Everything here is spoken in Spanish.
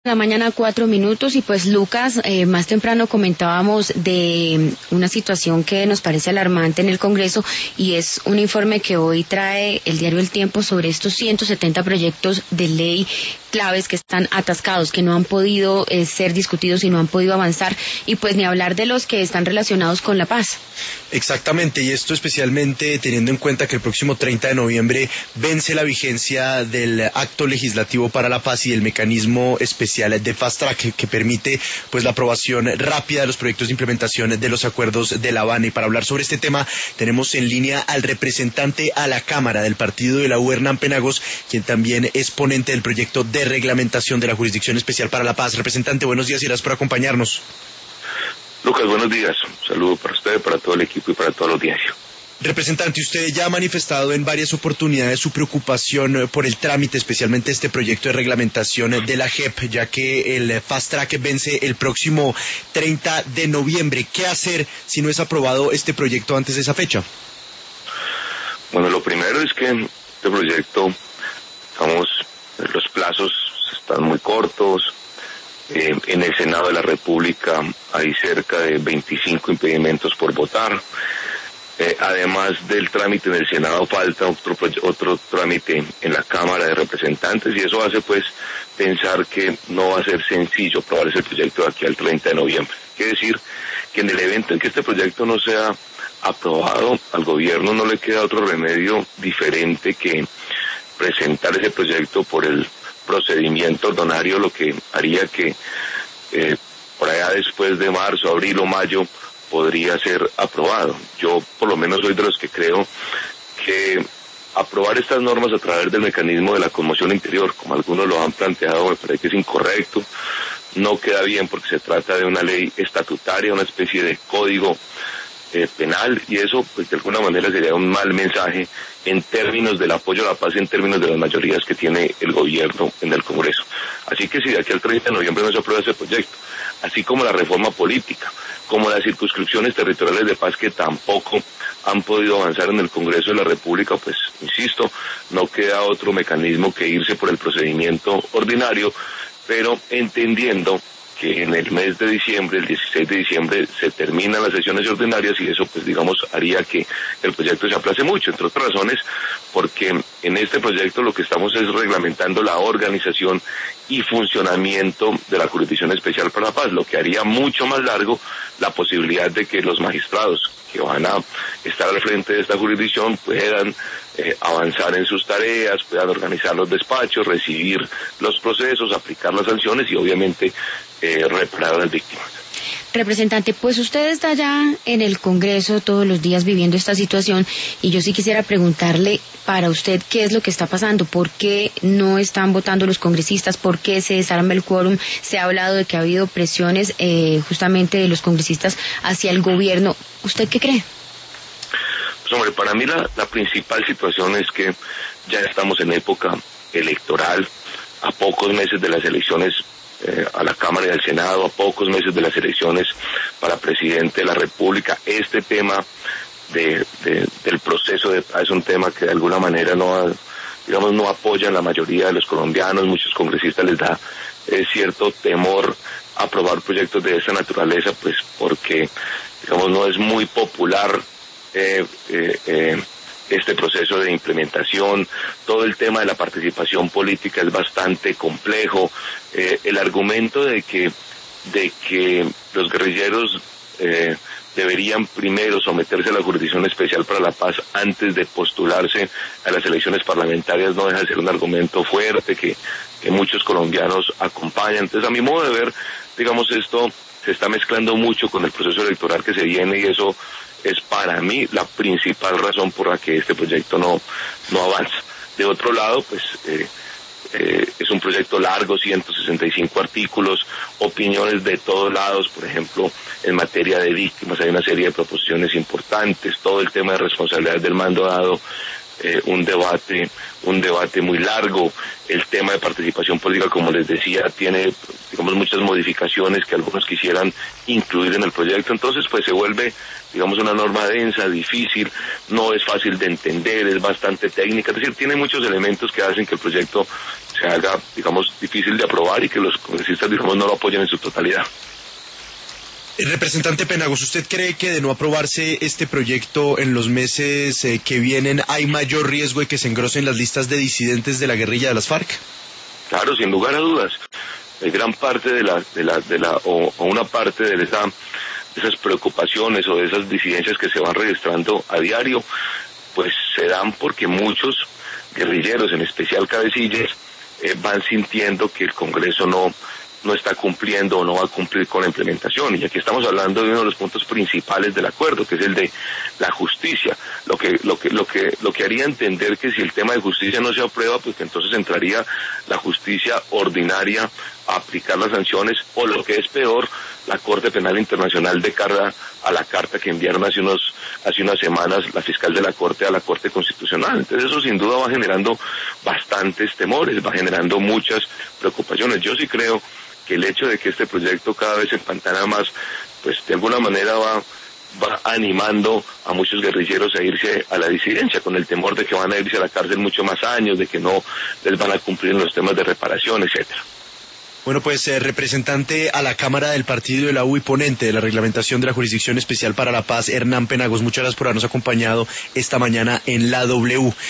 La mañana 4 minutos y pues Lucas, más temprano comentábamos de una situación que nos parece alarmante en el Congreso y es un informe que hoy trae el diario El Tiempo sobre estos 170 proyectos de ley claves que están atascados, que no han podido ser discutidos y no han podido avanzar, y pues ni hablar de los que están relacionados con la paz. Exactamente, y esto especialmente teniendo en cuenta que el próximo 30 de noviembre vence la vigencia del Acto Legislativo para la Paz y del mecanismo especial de Fast Track que permite pues la aprobación rápida de los proyectos de implementación de los acuerdos de La Habana. Y para hablar sobre este tema tenemos en línea al representante a la Cámara del partido de la U, Hernán Penagos, quien también es ponente del proyecto de reglamentación de la Jurisdicción Especial para la Paz. Representante, buenos días y gracias por acompañarnos. Lucas, buenos días. Un saludo para usted, para todo el equipo y para toda la audiencia. Representante, usted ya ha manifestado en varias oportunidades su preocupación por el trámite, especialmente este proyecto de reglamentación de la JEP, ya que el Fast Track vence el próximo 30 de noviembre. ¿Qué hacer si no es aprobado este proyecto antes de esa fecha? Bueno, lo primero es que este proyecto, los plazos están muy cortos. En el Senado de la República hay cerca de 25 impedimentos por votar. Además del trámite en el Senado falta otro trámite en la Cámara de Representantes, y eso hace pues pensar que no va a ser sencillo aprobar ese proyecto de aquí al 30 de noviembre. Quiere decir que en el evento en que este proyecto no sea aprobado, al gobierno no le queda otro remedio diferente que presentar ese proyecto por el procedimiento ordinario, lo que haría que por allá después de marzo, abril o mayo podría ser aprobado. Yo por lo menos soy de los que creo que aprobar estas normas a través del mecanismo de la conmoción interior, como algunos lo han planteado, me parece que es incorrecto, no queda bien porque se trata de una ley estatutaria, una especie de código penal, y eso pues de alguna manera sería un mal mensaje en términos del apoyo a la paz, en términos de las mayorías que tiene el gobierno en el Congreso. Así que si de aquí al 30 de noviembre no se aprueba ese proyecto, así como la reforma política, como las circunscripciones territoriales de paz que tampoco han podido avanzar en el Congreso de la República, pues insisto, no queda otro mecanismo que irse por el procedimiento ordinario, pero entendiendo que en el mes de diciembre, el 16 de diciembre, se terminan las sesiones ordinarias y eso, pues digamos, haría que el proyecto se aplace mucho, entre otras razones, porque en este proyecto lo que estamos es reglamentando la organización y funcionamiento de la Jurisdicción Especial para la Paz, lo que haría mucho más largo la posibilidad de que los magistrados que van a estar al frente de esta jurisdicción puedan avanzar en sus tareas, puedan organizar los despachos, recibir los procesos, aplicar las sanciones y obviamente reparar a las víctimas. Representante, pues usted está ya en el Congreso todos los días viviendo esta situación y yo sí quisiera preguntarle para usted qué es lo que está pasando, por qué no están votando los congresistas, por qué se desarma el quórum. Se ha hablado de que ha habido presiones justamente de los congresistas hacia el gobierno. ¿Usted qué cree? Pues hombre, para mí la principal situación es que ya estamos en época electoral, a pocos meses de las elecciones a la Cámara y al Senado, a pocos meses de las elecciones para presidente de la República. Este tema del proceso de paz es un tema que de alguna manera no apoyan la mayoría de los colombianos. Muchos congresistas les da cierto temor aprobar proyectos de esta naturaleza, pues porque digamos no es muy popular este proceso de implementación. Todo el tema de la participación política es bastante complejo. El argumento de que los guerrilleros deberían primero someterse a la Jurisdicción Especial para la Paz antes de postularse a las elecciones parlamentarias no deja de ser un argumento fuerte que muchos colombianos acompañan. Entonces, a mi modo de ver, digamos, esto se está mezclando mucho con el proceso electoral que se viene, y eso es para mí la principal razón por la que este proyecto no avanza. De otro lado, pues es un proyecto largo, 165 artículos, opiniones de todos lados. Por ejemplo, en materia de víctimas hay una serie de proposiciones importantes, todo el tema de responsabilidad del mando dado un debate muy largo. El tema de participación política, como les decía, tiene, digamos, muchas modificaciones que algunos quisieran incluir en el proyecto. Entonces, pues se vuelve, digamos, una norma densa, difícil, no es fácil de entender, es bastante técnica. Es decir, tiene muchos elementos que hacen que el proyecto se haga, digamos, difícil de aprobar y que los congresistas, digamos, no lo apoyen en su totalidad. Representante Penagos, ¿usted cree que de no aprobarse este proyecto en los meses que vienen hay mayor riesgo de que se engrosen las listas de disidentes de la guerrilla de las FARC? Claro, sin lugar a dudas. Gran parte o una parte de esas preocupaciones o de esas disidencias que se van registrando a diario, pues se dan porque muchos guerrilleros, en especial cabecillas, van sintiendo que el Congreso no está cumpliendo o no va a cumplir con la implementación. Y aquí estamos hablando de uno de los puntos principales del acuerdo, que es el de la justicia. Lo que haría entender que si el tema de justicia no se aprueba, pues que entonces entraría la justicia ordinaria a aplicar las sanciones, o lo que es peor, la Corte Penal Internacional de cara a la carta que enviaron hace unas semanas la fiscal de la Corte a la Corte Constitucional. Entonces eso sin duda va generando bastantes temores, va generando muchas preocupaciones. Yo sí creo que el hecho de que este proyecto cada vez se empantana más, pues de alguna manera va animando a muchos guerrilleros a irse a la disidencia, con el temor de que van a irse a la cárcel mucho más años, de que no les van a cumplir en los temas de reparación, etcétera. Bueno, pues representante a la Cámara del Partido de la U y ponente de la reglamentación de la Jurisdicción Especial para la Paz, Hernán Penagos, muchas gracias por habernos acompañado esta mañana en la W.